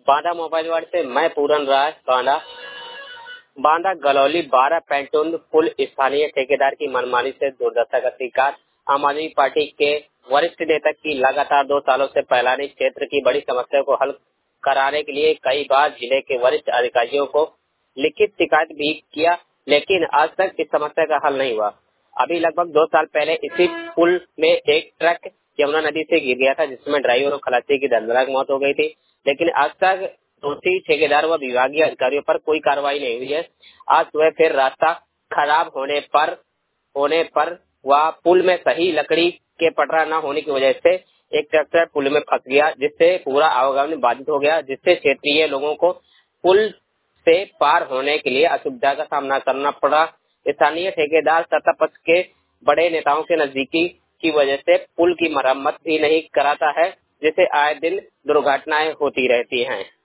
Banda mobile ward से मैं Puran Raj Banda. Banda Galauli 12 pontoon पुल स्थानीय ठेकेदार की मनमानी से दुर्दशा का शिकार। आम आदमी पार्टी के वरिष्ठ नेता की लगातार 2 सालों से फैलानी क्षेत्र की बड़ी समस्या को हल कराने के लिए कई बार जिले के वरिष्ठ अधिकारियों को लिखित शिकायत भी किया, लेकिन आज तक इस समस्या का हल नहीं हुआ। अभी लगभग 2 साल पहले इसी पुल में एक ट्रक यमुना नदी से गिर गया था, जिसमें ड्राइवर और खलासी की दर्दनाक मौत हो गई थी, लेकिन आज तक दोषी ठेकेदार व विभागीय अधिकारियों पर कोई कार्रवाई नहीं हुई है। आज सुबह फिर रास्ता खराब होने पर वह पुल में सही लकड़ी के पटरा न होने की वजह से एक ट्रैक्टर पुल में फंस गया, जिससे पूरा आवागमन बाधित हो गया, जिससे क्षेत्रीय लोगों को पुल से पार होने के लिए असुविधा का सामना करना पड़ा। स्थानीय ठेकेदार सत्ता पक्ष के बड़े नेताओं के नजदीकी की वजह से पुल की मरम्मत भी नहीं कराता है, जिससे आए दिन दुर्घटनाएं होती रहती हैं।